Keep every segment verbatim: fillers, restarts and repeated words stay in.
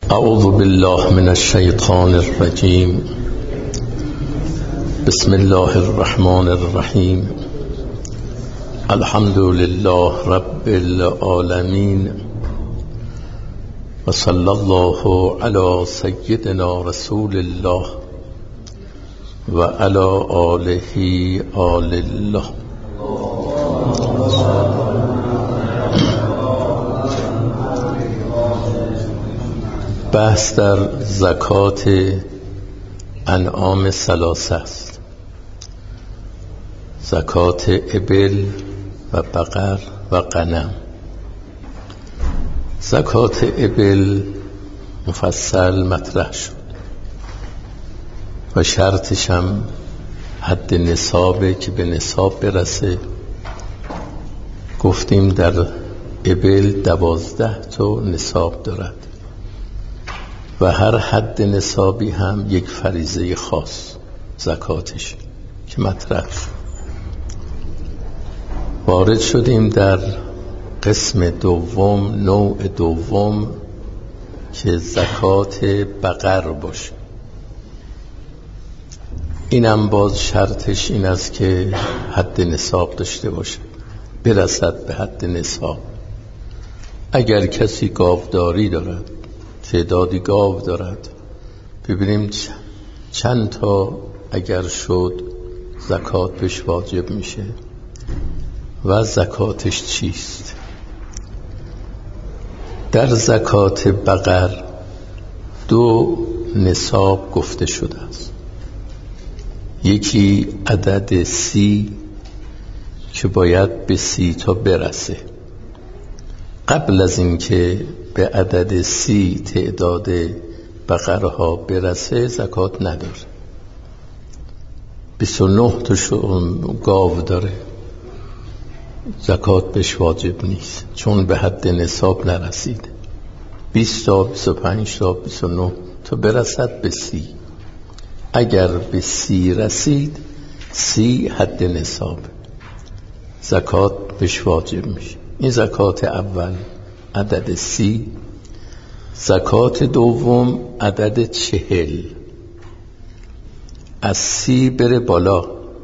اعوذ بالله من الشیطان الرجیم. بسم الله الرحمن الرحیم. الحمد لله رب العالمین و صلی الله علی سیدنا رسول الله و علی آله آل الله. بحث در زکات انعام ثلاثه است: زکات ابل و بقر و غنم. زکات ابل مفصل مطرح شد و شرطش هم حد نصابه که به نصاب برسه. گفتیم در ابل دوازده تا نصاب دارد و هر حد نصابی هم یک فریضه خاص زکاتش که مطرح شد. وارد شدیم در قسم دوم، نوع دوم که زکات بقر باشه. اینم باز شرطش این است که حد نصاب داشته باشه، برسد به حد نصاب. اگر کسی گاوداری دارد، تعدادی گاو دارد، ببینیم چند تا اگر شد زکات بهش واجب میشه و زکاتش چیست. در زکات بقر دو نصاب گفته شده است. یکی عدد سی که باید به سی تا برسه. قبل از اینکه به عدد سی تعداد بقرها برسه زکات نداره. بیست و نه تا گاو داره، زکات بهش واجب نیست چون به حد نصاب نرسید. بیست تا بیست و پنج تا بیست و نه تا برسد به سی. اگر به سی رسید، سی حد نصاب، زکات بهش واجب میشه. این زکات اول عدد سی. زکات دوم عدد چهل. از سی بره بالا.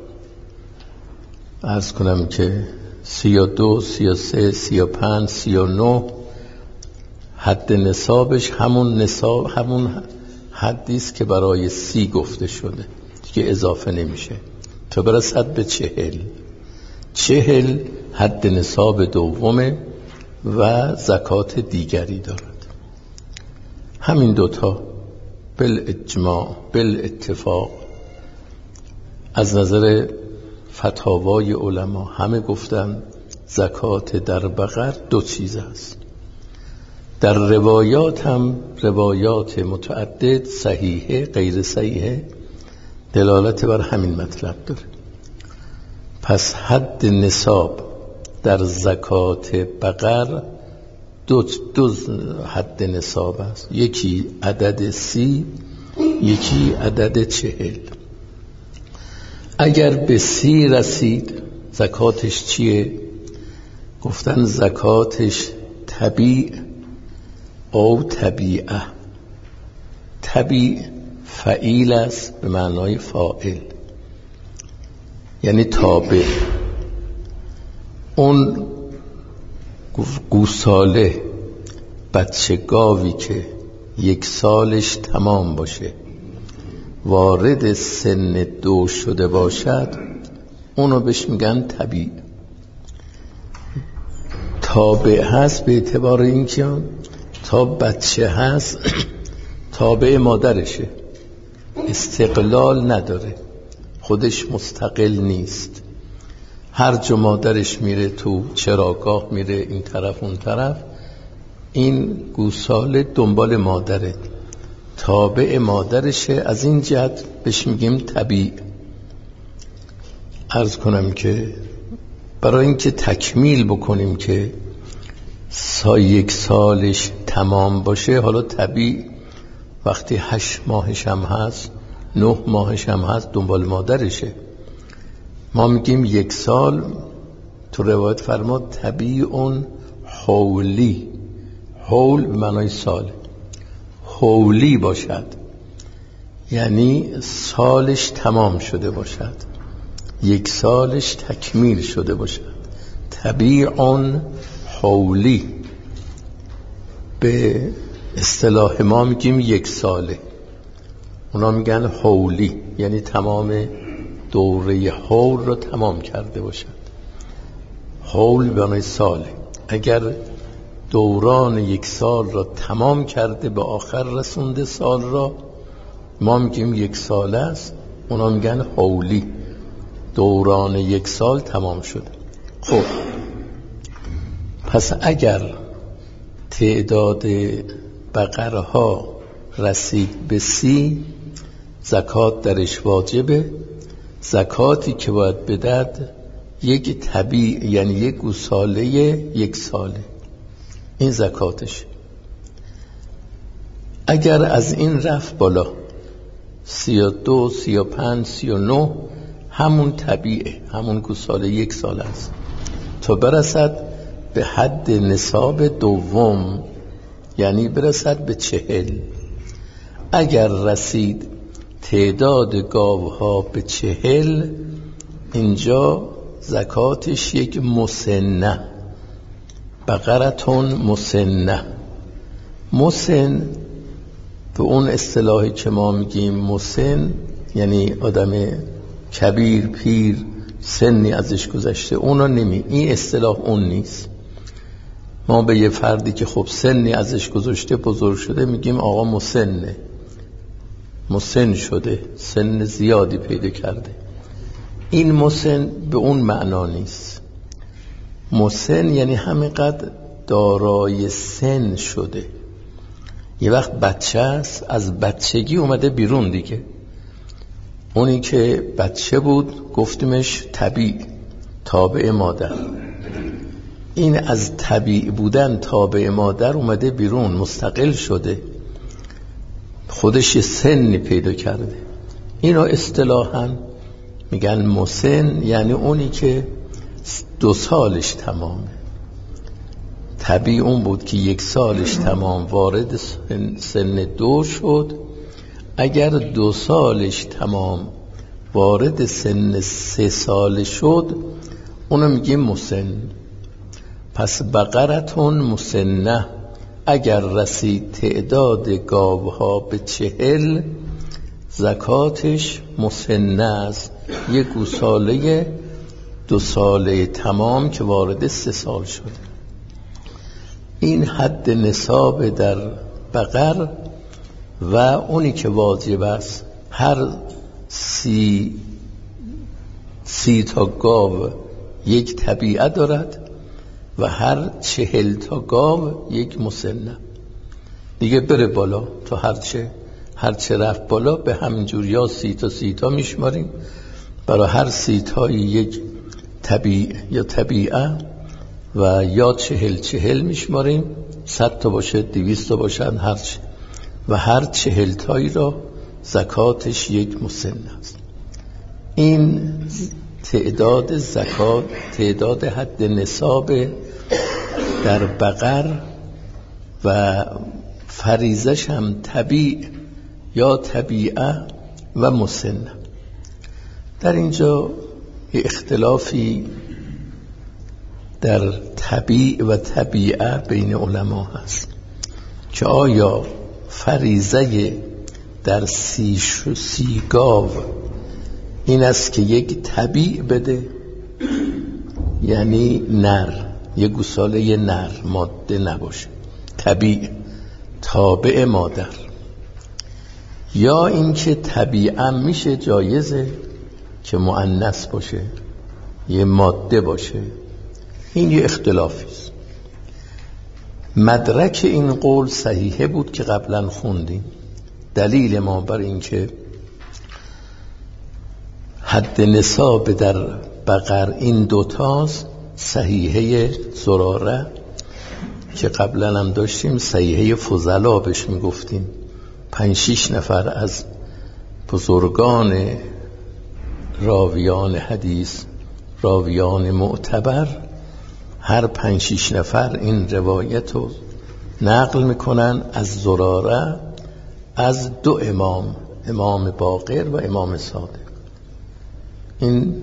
عرض کنم که سی و دو، سی و سه، سی و پنج، سی و نه حد نصابش همون نصاب، همون حدیست که برای سی گفته شده، دیگه اضافه نمیشه تا برسد به چهل. چهل حد نصاب دومه و زکات دیگری دارد. همین دوتا بالاجماع، بالاتفاق، از نظر فتاوای علما همه گفتن زکات در بقر دو چیز است. در روایات هم روایات متعدد صحیحه غیر صحیحه دلالت بر همین مطلب داره. پس حد نصاب در زکات بقر دو, دو حد نصاب است. یکی عدد سی، یکی عدد چهل. اگر به سی رسید زکاتش چیه؟ گفتن زکاتش طبیع او طبیعه. طبیع فعیل است به معنای فاعل، یعنی تابع. اون گوساله، بچه گاوی که یک سالش تمام باشه، وارد سن دو شده باشد، اونو بهش میگن طبیع. تابع هست به اعتبار اینکه تا بچه هست تابع مادرشه، استقلال نداره، خودش مستقل نیست. هر جا مادرش میره تو چراگاه میره این طرف اون طرف، این گوساله دنبال مادره، تابع مادرشه. از این جهت بهش میگیم طبیع. عرض کنم که برای اینکه تکمیل بکنیم که سا یک سالش تمام باشه، حالا طبیع وقتی هشت ماهش هم هست، نه ماهش هم هست، دنبال مادرشه. ما میگیم یک سال، تو روایت فرماد طبیعون حولی. حول به معنای سال. حولی باشد، یعنی سالش تمام شده باشد، یک سالش تکمیل شده باشد. تبیعون حولی، به اصطلاح ما میگیم یک ساله، اونا میگن حولی، یعنی تمام دوره حول رو تمام کرده باشد. حول به معنی ساله. اگر دوران یک سال را تمام کرده به آخر رسونده سال را، ما میگیم یک ساله است، اونا میگن حولی، دوران یک سال تمام شده. خب پس اگر تعداد بقرها رسید به سی، زکات درش واجبه. زکاتی که باید بدهد یک طبیع، یعنی یک گوساله یک ساله، این زکاتش. اگر از این رفت بالا سی و دو، سی و پنج، سی و نه، همون طبیعه، همون گوساله یک سال است تا برسد به حد نصاب دوم، یعنی برسد به چهل. اگر رسید تعداد گاوها به چهل، اینجا زکاتش یک مسنه، بقرتون مسنه. مسن به اون اصطلاحی که ما میگیم مسن، یعنی آدم کبیر، پیر، سنی ازش گذشته، اونا نمی، این اصطلاح اون نیست. ما به یه فردی که خب سنی ازش گذشته، بزرگ شده، میگیم آقا مسنه، مسن شده، سن زیادی پیدا کرده. این مسن به اون معنا نیست. مسن یعنی همینقدر دارای سن شده. یه وقت بچه است، از بچگی اومده بیرون دیگه. اونی که بچه بود گفتیمش طبیع، تابع مادر. این از طبیع بودن تابع مادر اومده بیرون، مستقل شده، خودش سنی پیدا کرده. اینو اصطلاحاً میگن مسن، یعنی اونی که دو سالش تمامه. طبیع اون بود که یک سالش تمام وارد سن دو شد. اگر دو سالش تمام وارد سن سه سال شد، اونو میگیم مسن. پس بقرتون مسنه، اگر رسید تعداد گاوها به چهل، زکاتش مسنه است، یک گوساله دو ساله تمام که وارد سه سال شده. این حد نصاب در بقر. و اونی که واجب است، هر سی سی تا گاو یک طبیعه دارد و هر چهل تا گاو یک مسنه. دیگه بره بالا تا هرچه هرچه رفت بالا به همین جور، یا سی تا سی تا میشماریم، برای هر سی تایی یک طبیعه یا طبیعه، و یا چهل چهل میشماریم، صد تا باشه، دویست تا باشن، هرچه، و هر چهل تایی را زکاتش یک مسن است. این تعداد زکات، تعداد حد نصاب در بقر، و فریضش هم طبیع یا طبیعه و مسن. در اینجا یه اختلافی در طبیع و طبیعه بین علما هست که آیا فریضه در سی, سی گاو این است که یک طبیع بده، یعنی نر، یک گوساله نر، ماده نباشه، طبیع تابع مادر، یا اینکه طبیعه میشه جایزه که مؤنث باشه، یه ماده باشه. این یه اختلافی است. مدرک این قول صحیحه بود که قبلا خوندیم. دلیل ما بر این که حد نصاب در بقر این دوتاست، صحیحه زراره که قبلا هم داشتیم، صحیحه فضلا بهش میگفتیم. پنج شیش نفر از بزرگان راویان حدیث، راویان معتبر، هر پنج شیش نفر این روایت رو نقل میکنن از زراره از دو امام، امام باقر و امام صادق. این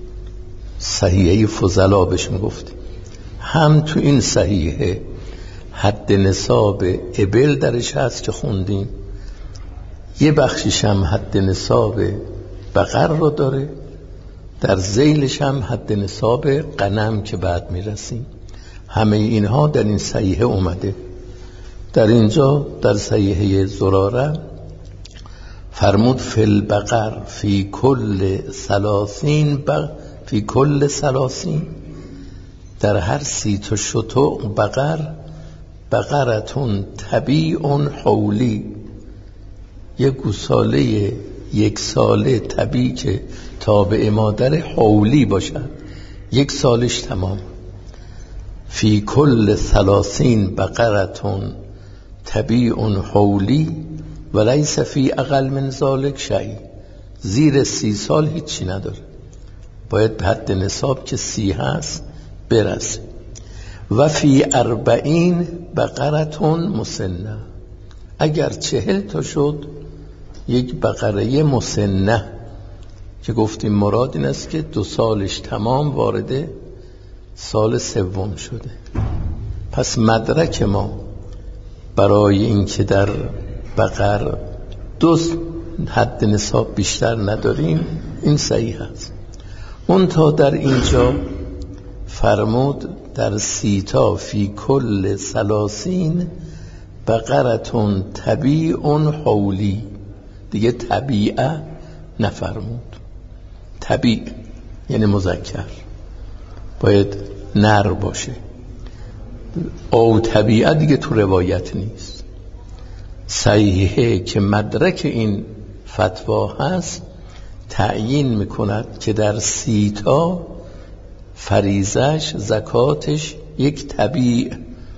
صحیحه فضلا بهش میگفتیم. هم تو این صحیحه حد نصاب ابل درش هست که خوندیم، یه بخشش هم حد نصاب بقر رو داره، در ذیلش هم حد نصاب غنم که بعد میرسیم. همه اینها در این صحیحه اومده. در اینجا در صحیحه زراره فرمود فی البقر فی کل ثلاثین بق فی کل ثلاثین، در هر سی تا شتر بقر بقرتون طبیعون حولی، یک گوساله یک ساله طبیعی که تابع مادر حولی باشد، یک سالش تمام. فی کل ثلاثین بقرتون طبیعون حولی و لیس فی اقل من ذالک شیء، زیر سی سال هیچی نداره، باید به حد نصاب که سی هست برسه. و فی اربعین بقرتون مسنه، اگر چهل تا شد یک بقره مسنه، که گفتیم مراد این است که دو سالش تمام وارد سال سوم شده. پس مدرک ما برای این که در بقر دو حد نصاب بیشتر نداریم این صحیح است. اون تا در اینجا فرمود در سیتا فی کل ثلاثین بقرتون طبیعون حولی، دیگه طبیعه نفرمود. طبیع یعنی مذکر، باید نر باشه. او طبیعه دیگه تو روایت نیست. صحیحه که مدرک این فتوا هست تعیین میکند که در سیتا فریضش زکاتش یک طبیع،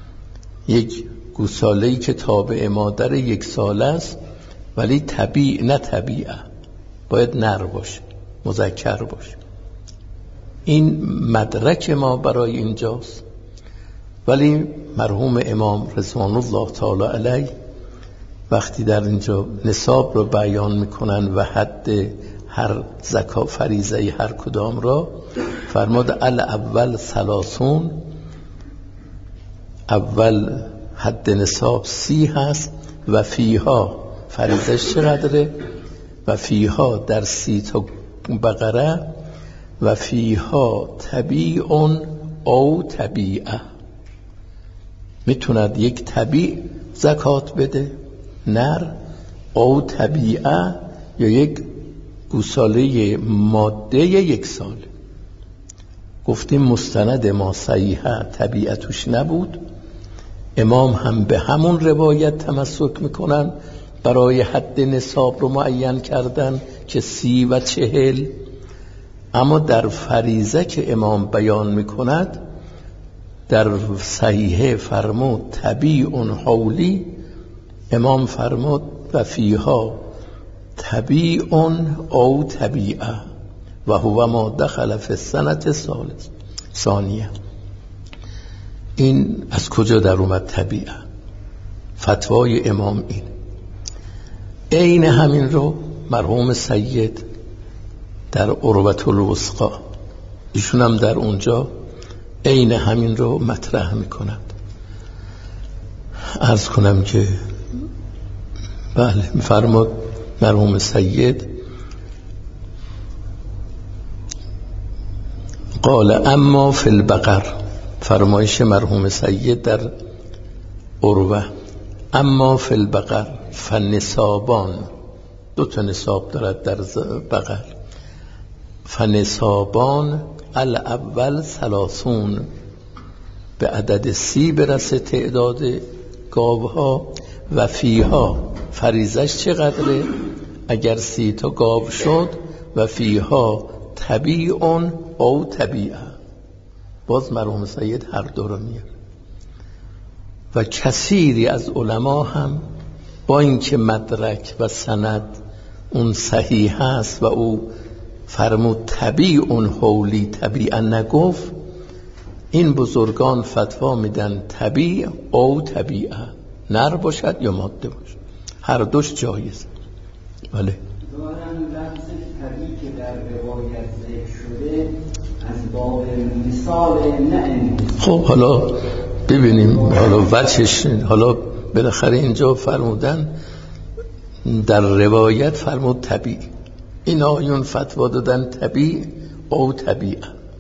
یک گوساله‌ای که تابع مادر یک ساله است، ولی طبیع نه طبیعه، باید نر باشه، مذکر باشه. این مدرک ما برای اینجاست. ولی مرحوم امام رضوان الله تعالی علیه وقتی در اینجا نصاب رو بیان میکنن و حد هر زکات فریضه هر کدام را فرمود الاول ثلاثون، اول حد نصاب سی هست و فیها فریضهش چقدره؟ و فیها در سی تا بقره و فیها طبیعون او طبیعه، میتوند یک طبیع زکات بده نر، او طبیعه یا یک گوساله ماده یک سال. گفتیم مستند ما صحیحه طبیعه توش نبود، امام هم به همون روایت تمسک میکنن، برای حد نصاب رو معین کردن که سی و چهل. اما در فریضه که امام بیان میکند در صحیحه فرمود طبیعون حولی، امام فرمود و فیها طبیعون او طبیعه و هو ما دخل فی السنة ثالث ثانیه. این از کجا در اومد طبیعه؟ فتوای امام این. عین همین رو مرحوم سید در عروة الوثقی ایشون هم در اونجا عین همین رو مطرح میکنند. عرض کنم که بله میفرماد مرحوم سید قال اما فی البقر، فرمایش مرحوم سید در عروة، اما فی البقر فنصابان، دو تا نصاب دارد در بقر، فنصابان الاول ثلاثون، به عدد سی برسه تعداد گاوها، و فیها فریضش چقدره؟ اگر سی تا گاو شد و فیها طبیعون او طبیعه، باز مرحوم سید هر دو رو میاره. و کثیری از علما هم با اینکه مدرک و سند اون صحیح هست و او فرمود طبیعون حولی طبیعه نگفت، این بزرگان فتوا میدن طبیع او طبیعه، نر باشد یا ماده باشد. هر دوش جایز. بله ظاهراً لفظ طبیعی که در روایت ذکر شده از باب مثال نه انحصار. خب حالا ببینیم حالا وجهش. حالا بالاخره اینجا فرمودن در روایت فرمود طبیعی، این آیون فتوا دادن طبیعی او طبیعه.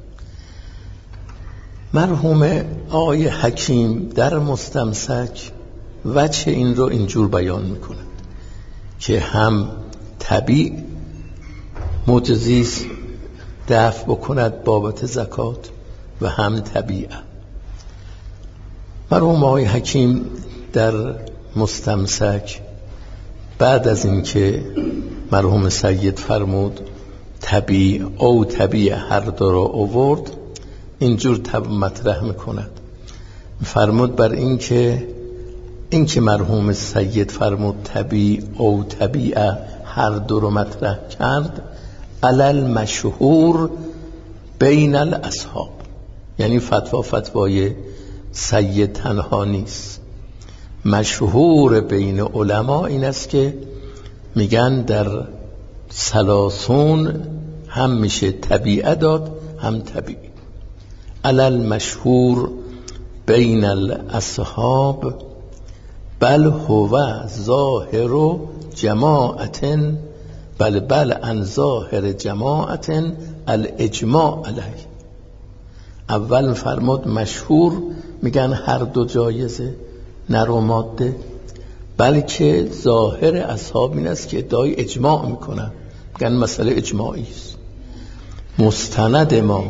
مرحوم آقای حکیم در مستمسک وجه این رو اینجور بیان میکنند که هم طبیع معجزیست دفع بکند بابت زکات و هم طبیعه. مرحوم آقای حکیم در مستمسک بعد از اینکه مرحوم سید فرمود طبیع او طبیع هر دو را آورد، اینجور تب مطرح میکند. فرمود بر اینکه اینکه مرحوم سید فرمود طبیع او طبیع هر دو رو مطرح کرد، علل مشهور بین الاصحاب، یعنی فتوا فتوای سید تنها نیست، مشهور بین علما این است که میگن در سلاسون هم میشه طبیعه داد هم طبیعی. علل مشهور بین الاصحاب بل هو ظاهر جماعت بل بل ان ظاهر جماعت الاجماع علیه. اول فرمود مشهور میگن هر دو جایزه نر و ماده، بلکه ظاهر اصحاب این است که ادعای اجماع میکنن، میگن مسئله اجماعی است. مستند ما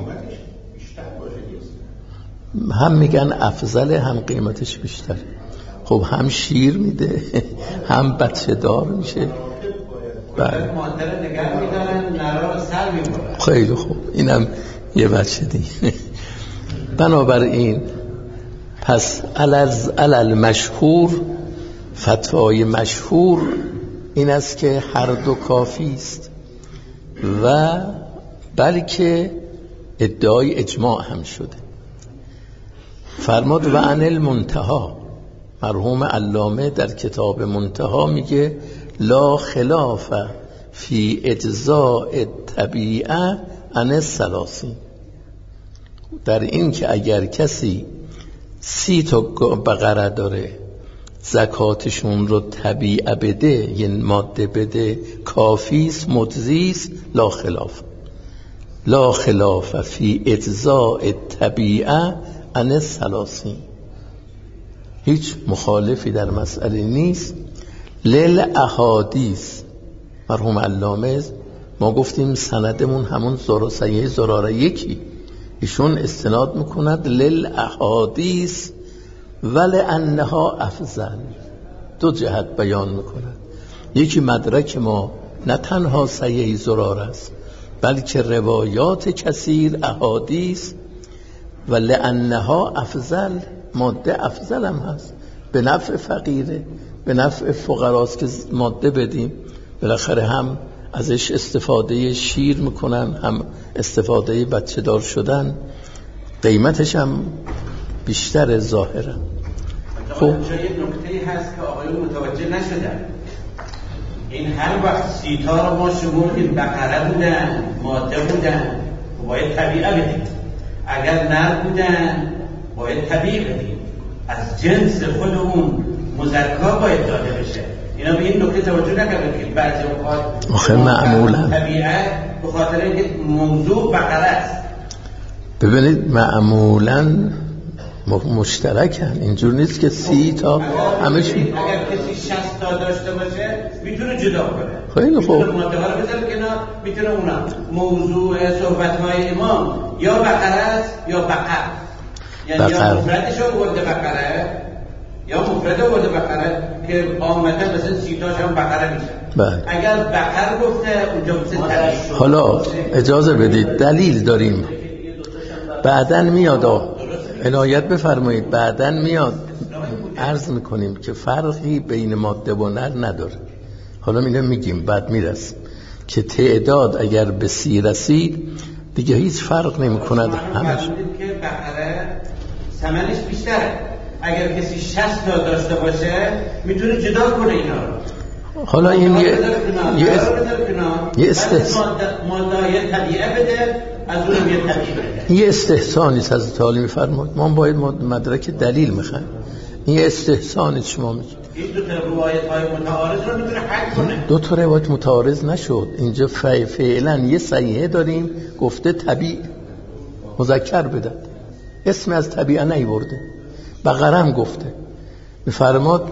هم میگن افضل هم قیمتش بیشتر. خب هم شیر میده هم بچه دار میشه. بله مادر نگه میدارن نرا سر میبرن. خیلی خوب، اینم یه بچه دیگه. بنابراین پس علل مشهور، فتوای مشهور این است که هر دو کافی است و بلکه ادعای اجماع هم شده. فرمود و عن المنتها، مرحوم علامه در کتاب منتها میگه لا خلاف فی اجزاء طبیعه عن الثلاثین، در این که اگر کسی سی تا بقره داره زکاتشون رو طبیعه بده، یه ماده بده، کافیست، مجزیست، لا خلاف لا خلاف فی اجزاء طبیعه عن الثلاثین، هیچ مخالفی در مسئله نیست. لیل احادیث، مرحوم علامه ما گفتیم سندمون همون زرا سیه زراره یکی، ایشون استناد میکند لیل احادیث ولی انها افضل، دو جهت بیان میکند. یکی مدرک ما نه تنها سیه زراره است بلکه روایات کثیر احادیث و لانها افضل، ماده افضل هم هست، به نفع فقیره، به نفع فقراست که ماده بدیم. بالاخره هم ازش استفاده شیر میکنن هم استفاده بچه دار شدن، قیمتش هم بیشتر ظاهره. خب اینجا یه نکته‌ای هست که آقایون متوجه نشدن. این هر وقت سیتا رو ما شمردیم بقره بودن، ماده بودن، باید طبیعه بدیم. اگر نر بودن باید طبیعه بدیم، از جنس خود اون مزکا باید داده بشه. اینا به این نکته توجه نکردن که بعضی اوقات آخه معمولا طبیعه به خاطر اینکه موضوع بقره است. ببینید معمولا مشترکن، اینجور نیست که سی تا همش. اگر کسی شصت تا داشته باشه میتونه جدا کنه، خیلی خوب، میتونه ماده ها رو بذاره کنار، میتونه اونا موضوع صحبت های امام یا بقره است یا بقر، یعنی یا مفردش آورده بقره یا مفرد آورده بقره که آمده مثلا سی تاش هم بقره میشه. بله. اگر بقر گفته اونجا مثل طبیعی. حالا اجازه بدید دلیل داریم، بعدن میاد، عنایت بفرمایید، بعدن میاد عرض میکنیم که فرقی بین ماده و نر نداره. حالا اینو میگیم بعد میرسیم که تعداد اگر به سی رسید دیگه هیچ فرق نمیکند. همش که بقره ثمنش بیشتره، اگر کسی شصت تا داشته باشه میتونه جدا کنه اینا رو. حالا این یه یه استحسان ماده‌های طبیعه بده، از اونم یه طبیعه بده. یه استحسانی از تعالی می‌فرماید. ما باید مدرک دلیل می‌خوایم. این یه استحسانی شما میگید. این دو تا روایت‌های متعارض رو می‌تونه حل کنه. دو تا روایت متعارض نشد. اینجا فعلا یه صحیحه داریم گفته طبیع مذکر بده. اسم از طبیعه نیورده. بقره هم گفته. می‌فرماد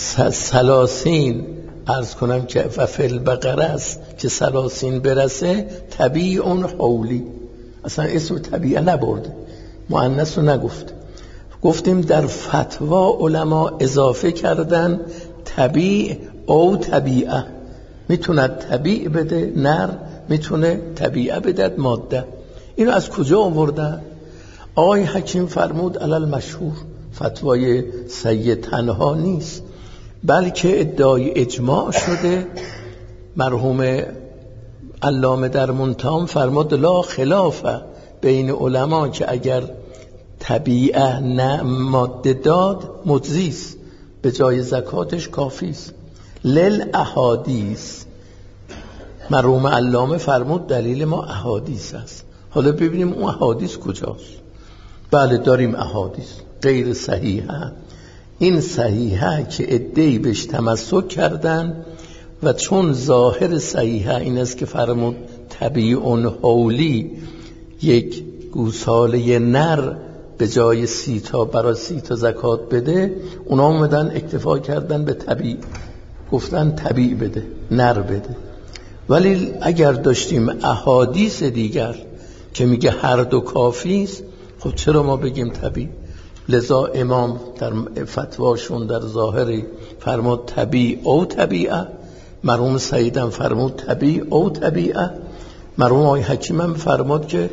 سلاسین عرض کنم که فل بقره است که سلاسین برسه طبیع اون حولی. اصلا اسم طبیعه نبرده، مؤنث رو نگفت. گفتیم در فتوا علما اضافه کردن طبیع او طبیعه. میتونه طبیع بده نر، میتونه طبیعه بده ماده. اینو از کجا آورده؟ آقای حکیم فرمود علل مشهور، فتوای سید تنها نیست بلکه ادعای اجماع شده. مرحوم علامه در منتهام فرمود لا خلاف بین علما که اگر طبیعه نه ماده داد مجزیست، به جای زکاتش کافیست. لل احادیث، مرحوم علامه فرمود دلیل ما احادیث است. حالا ببینیم اون احادیث کجاست. بله داریم احادیث غیر صحیحه. این صحیحه که عده‌ای بهش تمسک کردن و چون ظاهر صحیحه این است که فرمود طبیعون حولی، یک گوساله نر به جای سی تا برای سی تا زکات بده، اونا اومدن اکتفا کردن به طبیع، گفتن طبیع بده نر بده. ولی اگر داشتیم احادیث دیگر که میگه هر دو کافی است، خب چرا ما بگیم طبیع؟ لذا امام در فتواشون در ظاهری فرمود طبیع او طبیعه، مرحوم سیدم فرمود طبیع او طبیعه، مرحوم آقای حکیم هم فرمود که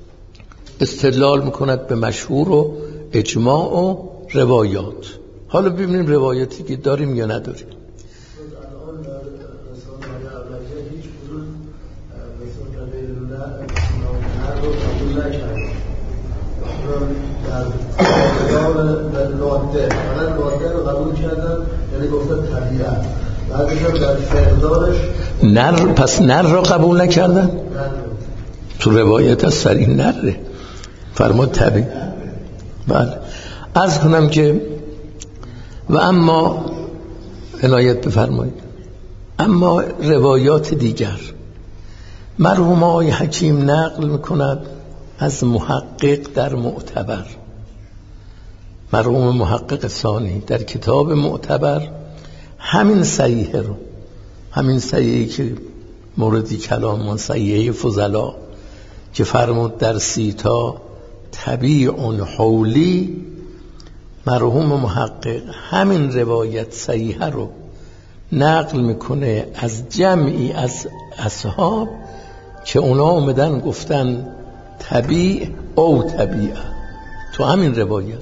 استدلال میکند به مشهور و اجماع و روایات. حالا ببینیم روایاتی که داریم یا نداریم. در لاده من لاده رو قبول کردم، یعنی گفتن طبیعت. بعدش هم در فقدارش نر، پس نر رو قبول نکردن؟ نر. تو روایت از سریع نره فرمود طبیع. بله عرض کنم که و اما عنایت بفرمایید، اما روایات دیگر مرحوم آقای حکیم نقل میکند از محقق در معتبر، مرحوم محقق ثانی در کتاب معتبر همین صحیحه رو، همین صحیحه که موردی کلام صحیحه فضلا که فرمود در سیتا طبیع حولی، مرحوم محقق همین روایت صحیحه رو نقل میکنه از جمعی از اصحاب که اونا اومدن گفتن طبیع او طبیعه تو همین روایت.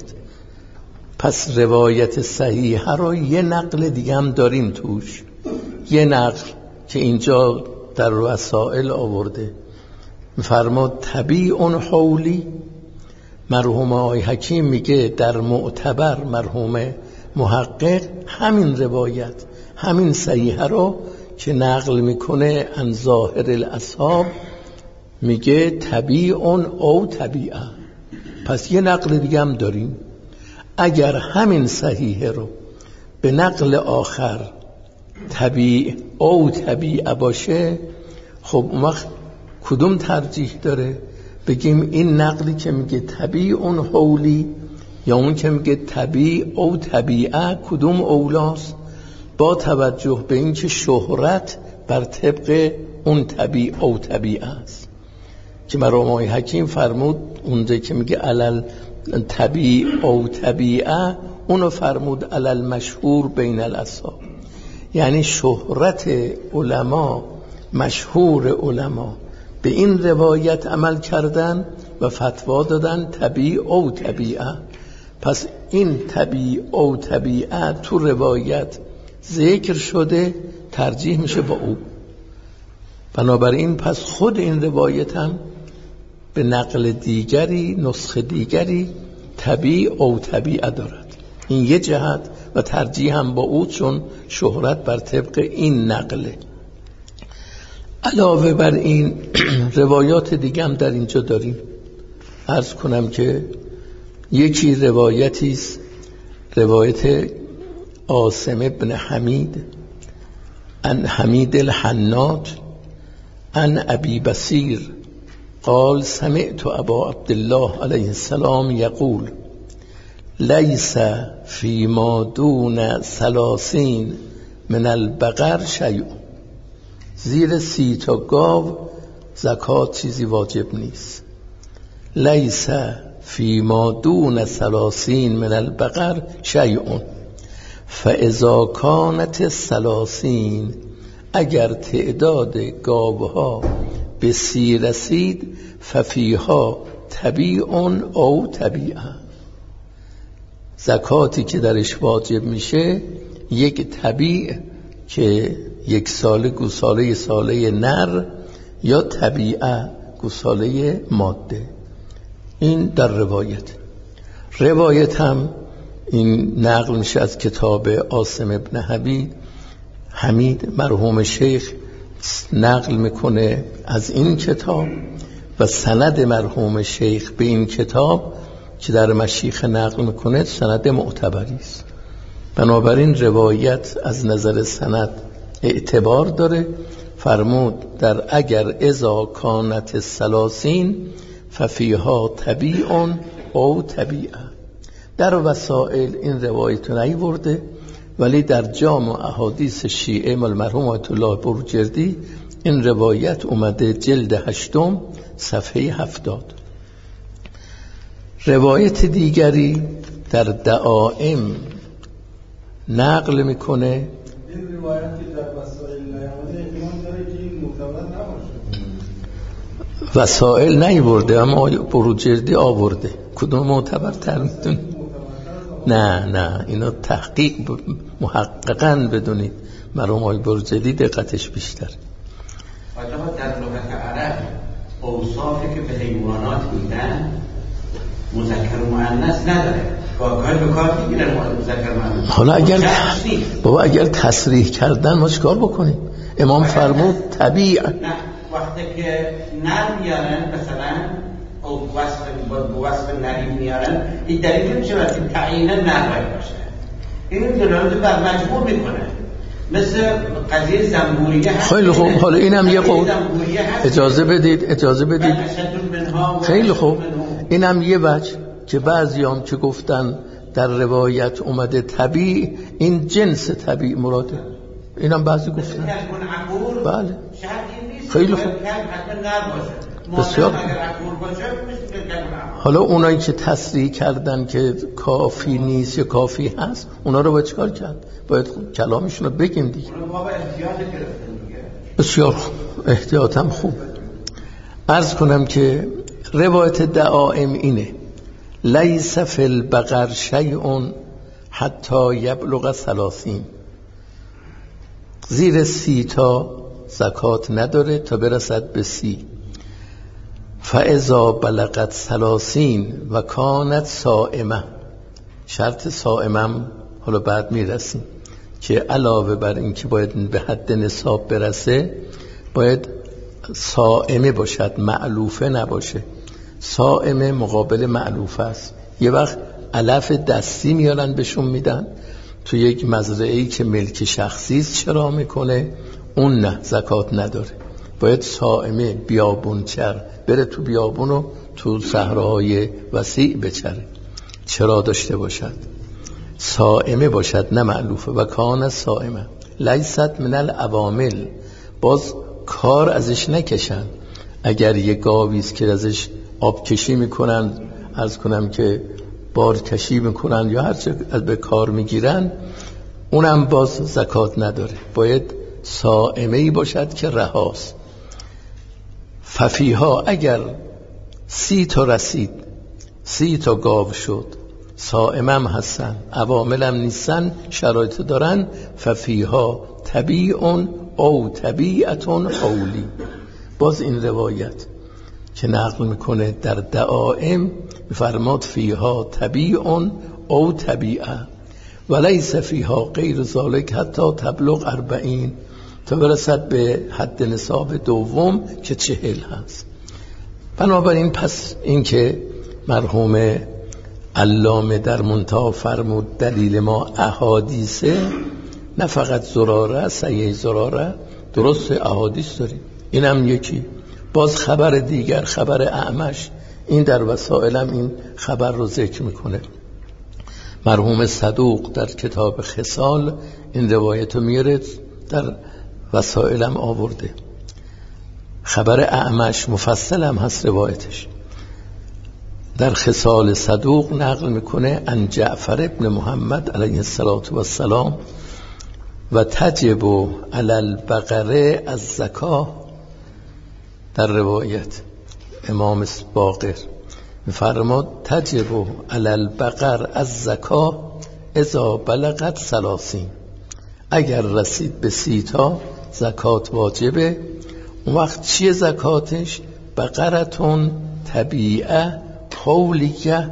پس روایت صحیحه رو یه نقل دیگه هم داریم توش، یه نقل که اینجا در رسائل آورده فرمود طبیع حولی. مرحوم آقای حکیم میگه در معتبر مرحوم محقق همین روایت همین صحیحه رو که نقل میکنه عن ظاهر الاصحاب میگه طبیع او طبیعه. پس یه نقل دیگه هم داریم. اگر همین صحیحه رو به نقل آخر طبیع او طبیعه باشه، خب اون وقت کدوم ترجیح داره؟ بگیم این نقلی که میگه طبیع حولی یا اون که میگه طبیع او طبیعه کدوم اولاست؟ با توجه به این که شهرت بر طبق اون طبیع او طبیعه است که مرحوم آقای حکیم فرمود اونجا که میگه علل طبیع او طبیعه، اونو فرمود علل مشهور بین الاصحاب، یعنی شهرت علما، مشهور علما به این روایت عمل کردن و فتوا دادن طبیع او طبیعه. پس این طبیع او طبیعه تو روایت ذکر شده، ترجیح میشه با او. بنابراین پس خود این روایت هم به نقل دیگری، نسخه دیگری طبیع او طبیعه دارد. این یه جهت و ترجیح هم با او، چون شهرت بر طبق این نقله. علاوه بر این روایات دیگه هم در اینجا داریم. عرض کنم که یکی روایتی است، روایت عاصم ابن حمید عن حمید الحناد عن ابی بصیر قال سمعت ابا عبدالله علیه السلام یقول لیس فیما دون ثلاثین من البقر شیء. زیر سی تا گاو زکات چیزی واجب نیست. لیس فیما دون ثلاثین من البقر شیء فاذا کانت الثلاثین، اگر تعداد گاوها به سی رسید ففیها طبیع او طبیعه، زکاتی که درش واجب میشه یک طبیع که یک ساله گوساله ساله نر یا طبیعه گوساله ماده. این در روایت. روایت هم این نقل میشه از کتاب عاصم ابن حمید حمید مرحوم شیخ نقل میکنه از این کتاب و سند مرحوم شیخ به این کتاب که در مشیخه نقل میکنه سند معتبری است. بنابراین روایت از نظر سند اعتبار داره. فرمود در اگر اذا کانت الثلاثین ففیها طبیع او طبیعه. در وسائل این روایت نیورده، ولی در جامع احادیث شیعه مال مرحوم آیت الله بروجردی این روایت اومده جلد هشتم صفحه هفتاد. روایت دیگری در دعائم نقل میکنه. این روایتی در وسائل نیامده احتمال داره که این معتبر نباشه. وسائل نیورده اما بروجردی آورده. کدوم معتبر تر میدونی؟ نه نه اینا تحقیق محققاً بدونید مرحوم آقای بروجردی دقتش بیشتر. حالا در لغت عرب اوصافی که به حیوانات میدن مذکر و مؤنث نداره، گاهی به کار میگیرن مذکر و مؤنث. حالا اگر بابا اگر تصریح کردن ما چیکار بکنیم؟ امام فرمود طبیع. نه وقتی که نر میارن مثلا او وصف با وصف نری میارن این دلیل نمیشه وقتی تعیین نر باشه. اینو دلالت بر مجبور میکنه. مثل قضیه زنبوریه هست. خیلی خوب. حالا اینم یه قول اجازه بدید اجازه بدید خیلی خوب. اینم یه وجه که بعضیام که گفتن در روایت اومده طبیع، این جنس طبیع مراده. اینم بعضی گفتن بله خیلی خوب بسیار. حالا اونایی که تصریح کردن که کافی نیست یا کافی هست اونا رو باید چکار کرد؟ باید کلامشون رو بگیم دیگه. بسیار خوب. احتیاطم خوب. عرض کنم که روایت دعائم اینه لیس فی البقر شیء حتی یبلغ ثلاثین. زیر سی تا زکات نداره تا برسد به سی. فاذا بلغت ثلاثین و کانت صائمه. شرط صائمم حالا بعد میرسیم که علاوه بر این که باید به حد نصاب برسه باید صائمه باشد، معلوفه نباشه. صائمه مقابل معلوفه است. یه وقت علف دستی میارن بهشون میدن، تو یک مزرعه‌ای که ملک شخصی است چرا میکنه اون نه زکات نداره. باید صائمه بیابونچر بره تو بیابون و تو صحراهای وسیع بچره، چرا داشته باشد، صائمه باشد نه معلوفه. و کان صائمه لیست من العوامل. باز کار ازش نکشن. اگر یه گاویست که ازش آب کشی میکنن، عرض کنم که بار کشی میکنن یا هرچه به کار میگیرن، اونم باز زکات نداره. باید صائمه‌ای باشد که رهاست. ففیها اگر سی تا رسید، سی تا گاو شد، صائمم هستن، عواملم نیستن، شرایط دارن، ففیها طبیع او طبیعتون حولی. باز این روایت که نقل میکنه در دعائم میفرماد فیها طبیع او طبیعه ولیس فیها غیر ذالک حتی تبلغ اربعین، تا برسد به حد نصاب دوم که چهل هست. بنابراین پس این که مرحوم علامه در منتهی فرمود دلیل ما احادیثه، نه فقط زراره، صحیح زراره، درست احادیث داریم. این هم یکی. باز خبر دیگر، خبر اعمش، این در وسائلم این خبر رو ذکر میکنه. مرحوم صدوق در کتاب خصال این روایت رو میاره، در وسائلم آورده. خبر اعمش مفصل هم هست روایتش، در خصال صدوق نقل میکنه ان جعفر ابن محمد علیه السلام و تجب علی البقره از زکاه. در روایت امام باقر میفرماد تجب علی البقر از زکاه اذا بلغت ثلاثین، اگر رسید به سی تا زکات واجبه. اون وقت چیه زکاتش؟ بقرتون طبیعه حولیه،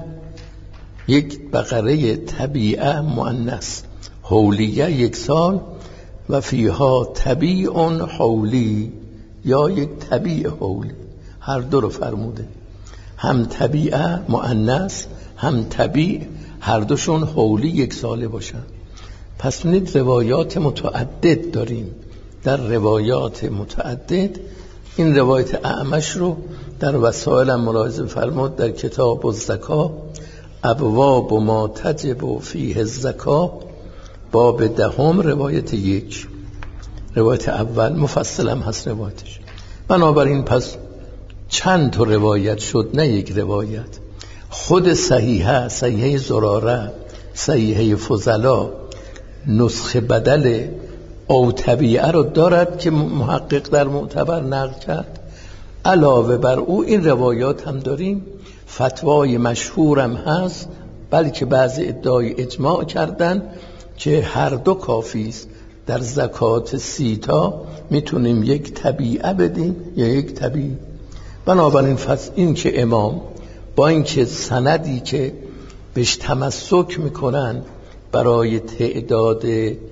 یک بقره طبیعه مؤنث، حولیه یک سال، و فیها طبیع حولی، یا یک طبیع حولی، هر دو رو فرموده، هم طبیعه مؤنث هم طبیع، هر دوشون حولی یک ساله باشن. پس ببینید روایات متعدد داریم. در روایات متعدد این روایت اعمش رو در وسائل هم ملاحظه فرمود. در کتاب الزکا ابواب ما تجب فیه الزکا، باب دهم روایت یک، روایت اول مفصل هم هست روایتش. بنابراین پس چند تا روایت شد، نه یک روایت. خود صحیحه، صحیحه زراره، صحیحه فضلا، نسخه بدل او طبیعه رو دارد که محقق در معتبر نقل کرد. علاوه بر او این روایات هم داریم، فتوای مشهورم هست، بلکه بعضی ادعای اجماع کردن که هر دو کافی است. در زکات سیتا میتونیم یک طبیعه بدیم یا یک طبیعی. بنابراین فصل این که امام با اینکه سندی که بهش تمسک میکنن برای تعداد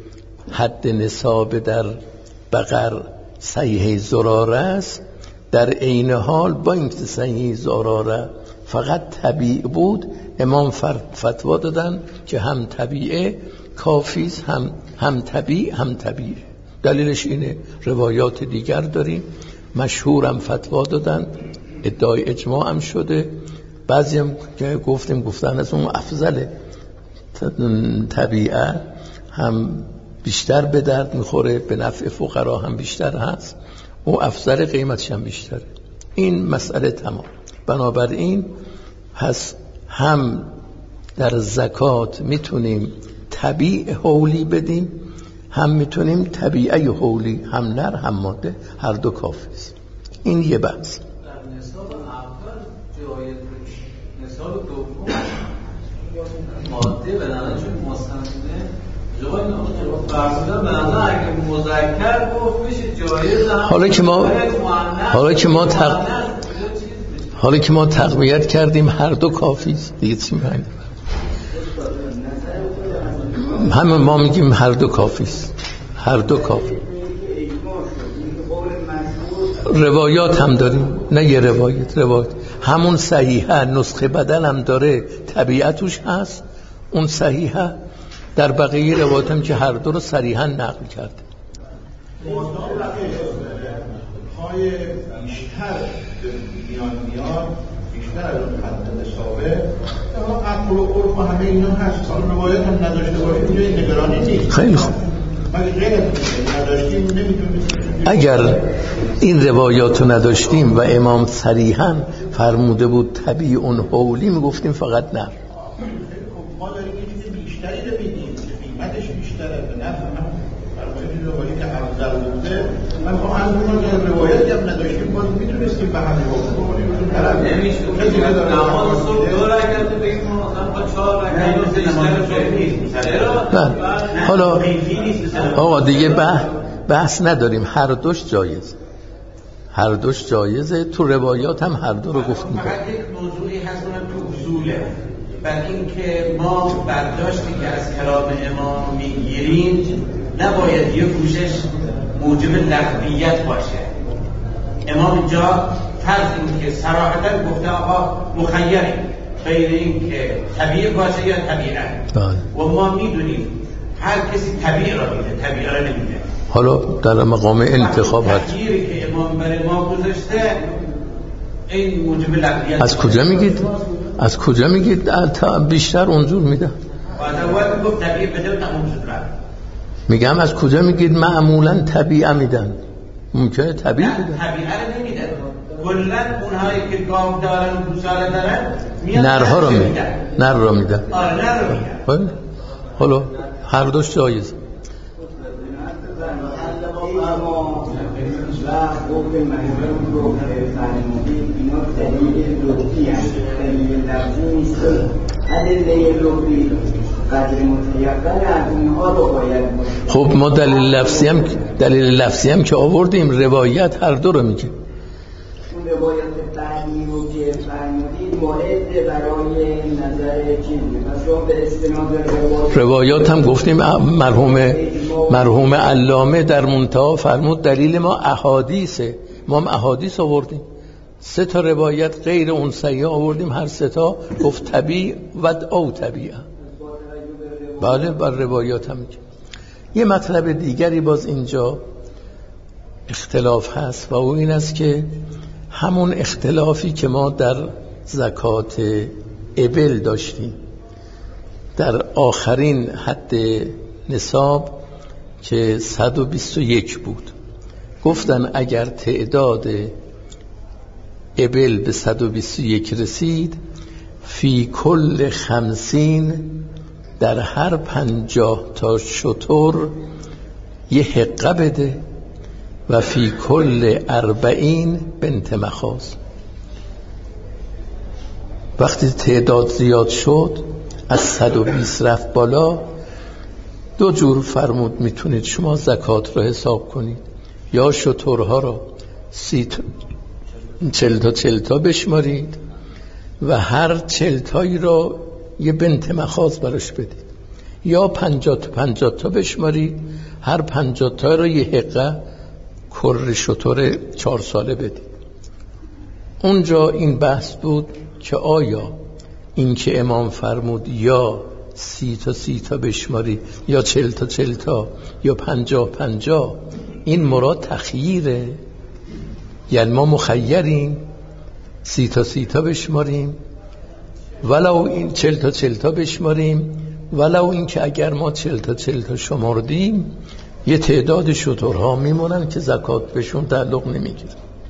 حد نصاب در بقر صحیح زراره است، در عین حال با اینکه صحیح زراره فقط طبیع بود، امام فتوا دادن که هم طبیعه کافیست، هم هم طبیع هم طبیعه. دلیلش اینه روایات دیگر داریم، مشهورم فتوا دادن، ادعای اجماع هم شده. بعضی هم که گفتیم گفتن از اون افضل طبیعه هم بیشتر به درد میخوره، به نفع فقرا هم بیشتر هست، او افضل قیمتش هم بیشتره. این مسئله تمام. بنابراین پس هم در زکات میتونیم طبیع حولی بدیم، هم میتونیم طبیعه حولی، هم نر هم ماده، هر دو کافی است. این یه بحث. در نصاب اول جای نصاب دوم ماده به نظر چون مستنده جای نامه فرمودن به نظر اگه مذکر گفت میشه جایز. حالا که ما حالا که ما تق... حالا که ما تقویت کردیم هر دو کافی است دیگه، چی میگیم؟ همه ما میگیم هر دو کافی است، هر دو کافی. روایات هم داریم، نه یه روایت، روایت همون صحیحه نسخه بدل هم داره، طبیعتش هست اون صحیحه. در بقیه روایت هم که هر دو رو صریحا نقل کرده. های بیشتر میان میان بیشتر از اون حد نصابه، اما عقل و عرف و همه اینا هست. حالا روایت هم نداشته باشیم اینجا نگرانی نیست. خیلی خوب. نداشتیم نمیتونیم. اگر این روایات رو نداشتیم و امام صریحا فرموده بود طبیع اون حولی، میگفتیم فقط نه. ما داریم یه چیز بیشتری رو میدیم که قیمتش بیشتره، به نفع هم فرمایش روایی که افضل بوده. من با هم اون روایتی هم نداشتیم باز میتونستیم به همین حکم کنیم. نمیشه نماز صبح دو رکعت بگیم مثلا با چهار رکعت بیشتر نیست. حالا آقا دیگه بحث بحث نداریم، هر دوش جایز، هر دوش جایزه. تو روایات هم هر دو رو گفتیم. فقط یک موضوعی هست اونم تو اصوله، بر این که ما برداشتی که از کلام امام میگیریم نباید یه کوشش موجب لغویت باشه. امام اینجا فرض این که صراحتاً گفته آقا مخیریم بین این که طبیعه باشه یا طبیعت و ما میدونیم هر کسی طبیعه را میده، طبیعه را نمیده. حالا در مقام انتخاب هست تغییری که امام برای ما گذاشته این موجب لغویت. از کجا میگید؟ از کجا میگید بیشتر اونجور میده؟ اول گفت طبیعه بده و تموم شد. میگم از کجا میگید معمولا طبیعه میدن؟ ممکنه طبیعه بدن؟ طبیعه رو نمیدن. کلا اونهایی که گاو دارن گوساله دارن نرها رو میدن. نر رو میدن. آره نر رو میدن. حالا هر دوش جایز. و گفت مجموع رو که فرمودید اینا دلیل لغوی هست، دلیل لفظی نیست. دلیل لغوی قدر متیقن از اونها رو باید مشکل. خب ما دلیل لفظی هم دلیل لفظی هم که آوردیم، روایت هر دو رو میگه. اون روایت بعدی رو که فرمودید مورد برای نظر چیزی مثلا به استناد روایت روایات هم گفتیم مرحوم مرحوم علامه در منتها فرمود دلیل ما احادیثه. ما هم احادیث آوردیم، سه تا روایت غیر اون صحیح آوردیم، هر سه تا گفت طبیع و او طبیعه. بله بر روایات هم میگه. یه مطلب دیگری باز اینجا اختلاف هست و اون این است که همون اختلافی که ما در زکات ابل داشتیم در آخرین حد نصاب که صد و بیست و یک بود، گفتن اگر تعداد ابل به صد و بیست و یک رسید فی کل خمسین در هر پنجاه تا شتر یه حقه بده و فی کل اربعین بنت مخاض. وقتی تعداد زیاد شد از صد و بیست رفت بالا، دو جور فرمود میتونید شما زکات رو حساب کنید، یا شترها رو سی تا چل تا چل تا بشمارید و هر چل تایی رو یه بنت مخاض براش بدید، یا پنجاه تا پنجاه تا بشمارید هر پنجاه تا رو یه حقه کر شتر چهار ساله بدید. اونجا این بحث بود که آیا این که امام فرمود یا سی تا سی تا بشمارید یا چل تا چل تا یا پنجاه پنجاه، این مراد تخییره؟ یعنی ما مخیریم سی تا سی تا بشماریم ولو این چل تا چل تا بشماریم، ولو این که اگر ما چل تا چل تا شماردیم یه تعداد شترها میمونن که زکات بهشون تعلق نمیگیره.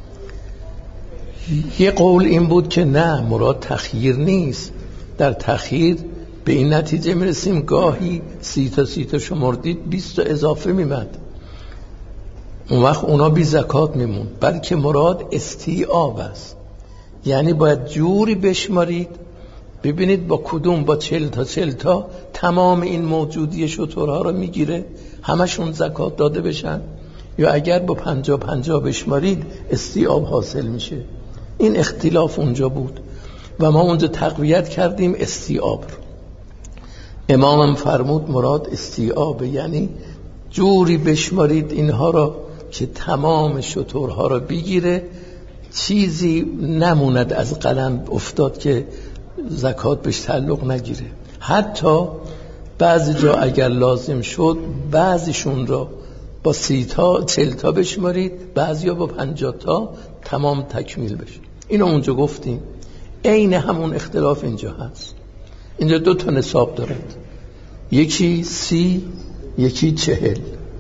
یه قول این بود که نه، مراد تخییر نیست. در تخییر به این نتیجه میرسیم گاهی سی تا سی تا شمردید بیست تا اضافه میمد، اون وقت اونا بی زکات میمون. بلکه مراد استیعاب است، یعنی باید جوری بشمارید ببینید با کدوم، با چل تا چل تا تمام این موجودی شترها رو میگیره همشون زکات داده بشن، یا اگر با پنجا پنجا بشمارید استیعاب حاصل میشه. این اختلاف اونجا بود و ما اونجا تقویت کردیم استیعاب رو. امامم فرمود مراد استیعاب، یعنی جوری بشمارید اینها رو که تمام شترها رو بگیره، چیزی نموند از قلم افتاد که زکات بهش تعلق نگیره. حتی بعضی جا اگر لازم شد بعضیشون رو با سی تا چل تا بشمارید، بعضی ها با پنجاه تا تمام تکمیل بشه. اینو اونجا گفتیم. عین همون اختلاف اینجا هست. اینجا دو تا نصاب دارد، یکی سی یکی چهل.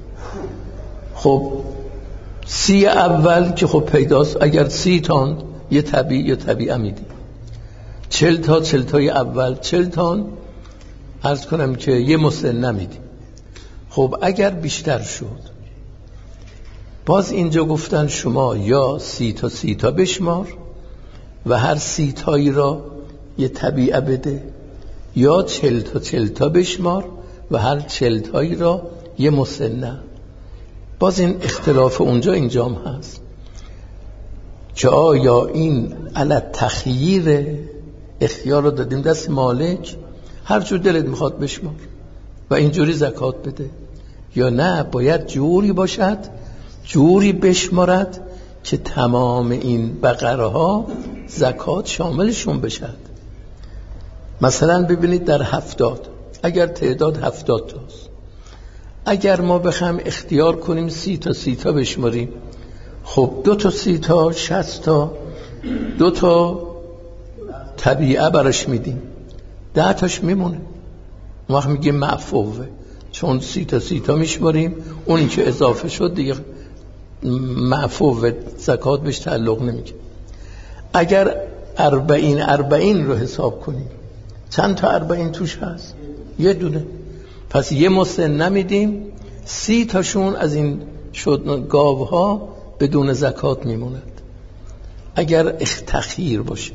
خب سی اول که خب پیداست، اگر سی تان یه طبیعی یا طبیعه میدی، چل تا چل تای اول چل تان عرض کنم که یه مسن نمیدی. خب اگر بیشتر شد باز اینجا گفتن شما یا سی تا سی تا بشمار و هر سی تایی را یه طبیعه بده، یا چل تا چل تا بشمار و هر چل تایی را یه مسنه. باز این اختلاف اونجا اینجام هست که آیا این علت تخییر اختیار رو دادیم دست مالک، هر جور دلت میخواد بشمار و اینجوری زکات بده، یا نه باید جوری باشد، جوری بشمارد که تمام این بقره ها زکات شاملشون بشد. مثلا ببینید در هفتاد، اگر تعداد هفتاد تاست، اگر ما بخوایم اختیار کنیم سی تا سی تا بشماریم، خب دو تا سی تا شصت تا، دو تا طبیعه براش میدیم، ده تاش میمونه. اون وقت میگیم معفوه، چون سی تا سی تا میشماریم، اونی که اضافه شد دیگه معفوه، زکات بهش تعلق نمیگه. اگر اربعین اربعین رو حساب کنیم، چند تا اربعین توش هست؟ یه دونه. پس یه مسن نمیدیم، سی تاشون از این شد گاوها بدون زکات میموند اگر تخییر باشه.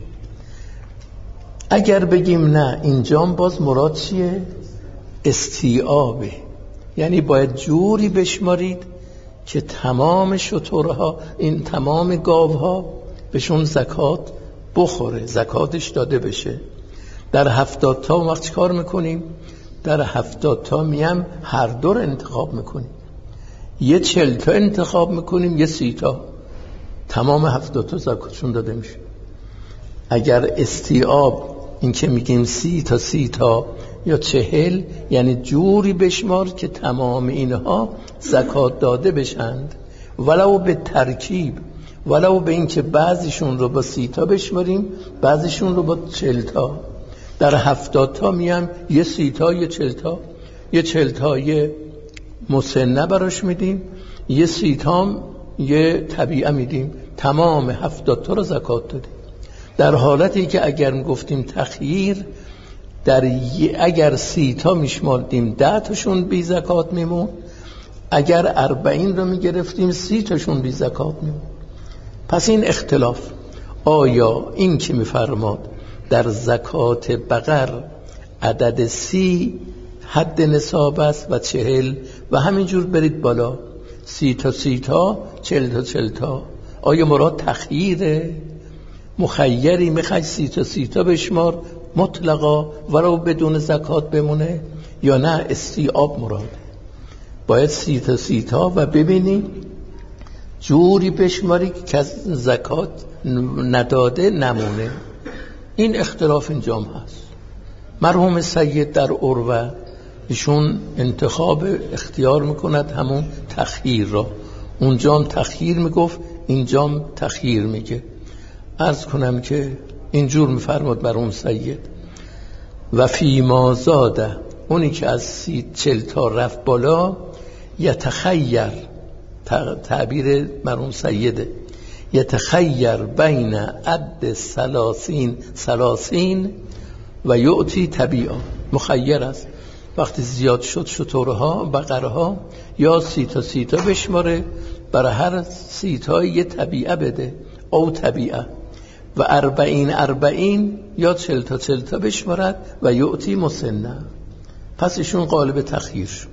اگر بگیم نه، اینجام باز مراد چیه؟ استیعابه، یعنی باید جوری بشمارید که تمام شترها، این تمام گاوها بهشون زکات بخوره، زکاتش داده بشه. در هفتاد تا وقت چی کار میکنیم؟ در هفتاد تا میم هر دو رو انتخاب میکنیم، یه چل تا انتخاب میکنیم، یه سی تا، تمام هفتاد تا زکاتشون داده میشه. اگر استیعاب، این که میگیم سی تا سی تا یا چهل، یعنی جوری بشمار که تمام اینها زکات داده بشند، ولو به ترکیب، ولو به این که بعضیشون رو با سی تا بشماریم، بعضیشون رو با چل تا. در هفتاد تا میم یه سی تا، یه چل تا، یه چل تا یه مسنه براش میدیم، یه سی تا یه طبیعه میدیم، تمام هفتاد تا رو زکات دادیم. در حالتی که اگر گفتیم تخییر، در اگر سی تا میشماردیم ده تاشون بی زکات میمون، اگر اربعین رو میگرفتیم سی تاشون بی زکات میمون. پس این اختلاف، آیا این که میفرماد در زکات بقر عدد سی حد نصاب است و چهل و همینجور برید بالا، سی تا سی تا، چل تا چل تا، آیا مراد تخییره؟ مخیری میخوای سی تا سی تا بشمار مطلقا ولو بدون زکات بمونه، یا نه استیعاب مراده؟ باید سی تا سی تا و ببینی جوری بشماری که زکات نداده نمونه. این اختلاف اینجام هست. مرحوم سید در عروه ایشون انتخاب اختیار میکند همون تخییر را، اونجام تخییر میگفت، اینجام تخییر میگه. عرض کنم که اینجور میفرماد مرحوم سید: و فی ما زاده، اونی که از سی چل تا رفت بالا، یتخیر، تعبیر مرحوم سیده، یتخیر بین عد سلاسین سلاسین و یعطی طبیعه، مخیر است. وقتی زیاد شد شترها بقره ها، یا سی تا سی تا بشماره، برای هر سی تا یه طبیعه بده، او طبیعه، و اربعین اربعین یا چل تا چل تا بشمارد و یعطی مسنه. پس ایشون قالب تخییر شد.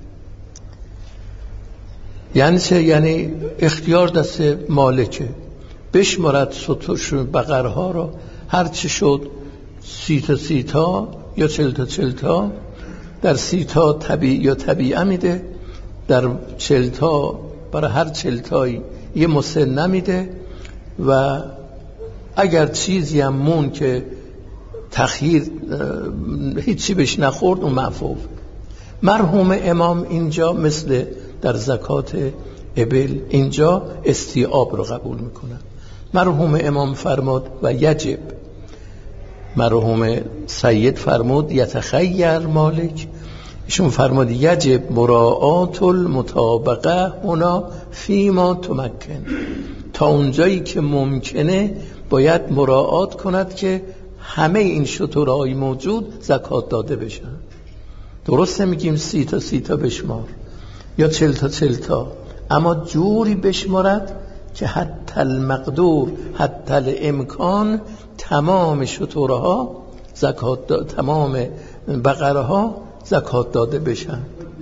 یعنی چه؟ یعنی اختیار دست مالکه، بشمارد شترشون بقره ها رو، هر چه شد سی تا سی تا یا چل تا چل تا، در سی تا طبیعی یا طبیعه میده، در چل تا برای هر چل تایی یه مسنه میده، و اگر چیزی هم مون که تخییر هیچی بهش نخورد اون معفو. مرحوم امام اینجا مثل در زکات ابل اینجا استیعاب رو قبول میکنن. مرحوم امام فرمود و یجب، مرحوم سید فرمود یتخیر مالک، ایشون فرمود یجب مراعات المطابقه هنا فیما تمکن، تا اونجایی که ممکنه باید مراعات کند که همه این شترهای موجود زکات داده بشن. درست میگیم سی تا سی تا بشمار یا چل تا چل تا، اما جوری بشمارد که حتی المقدور حتی الامکان تمام شترها زکات دا... تمام بقره ها زکات داده بشن.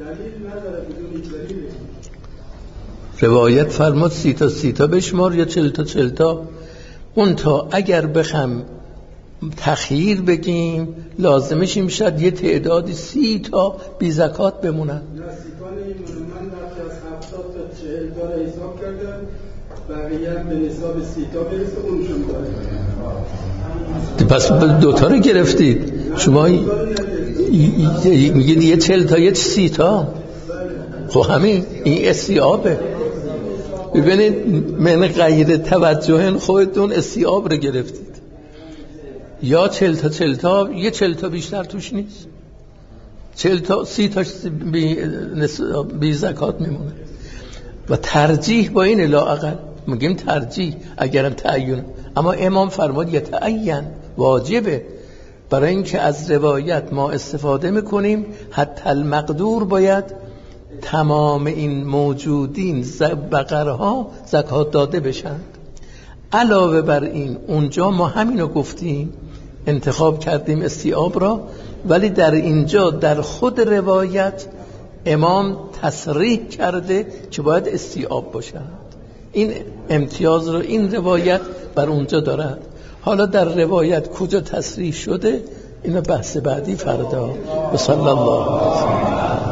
روایت فرمود سی تا سی تا بشمار یا چل تا چل تا. اون تا اگر بخم تخییر بگیم لازمش این شد یه تعدادی سی تا بی زکات بمونن. نصیبان این من وقتی از هفتاد تا چهل تا را حساب کردم بقیه هم به نصاب سی تا برسه اونشون داره. پس دوتا رو گرفتید شما میگید یه چهل تا یه سی تا. خب همین این استیابه. ببینید من غیر توجهن خودتون استیاب رو گرفتید. یا چهل تا چهل تا یه چهل تا بیشتر توش نیست. چهل تا سی تا بی, بی زکات میمونه و ترجیح با این لااقل میگیم ترجیح اگرم تعین، اما امام فرمود یتعین واجبه برای اینکه از روایت ما استفاده میکنیم حتی المقدور باید تمام این موجودین بقرها زکات داده بشن. علاوه بر این اونجا ما همینو گفتیم انتخاب کردیم استیاب را، ولی در اینجا در خود روایت امام تصریح کرده که باید استیاب باشد. این امتیاز رو این روایت بر اونجا دارد. حالا در روایت کجا تصریح شده اینو بحث بعدی فردا. و صلی الله علیه و سلم.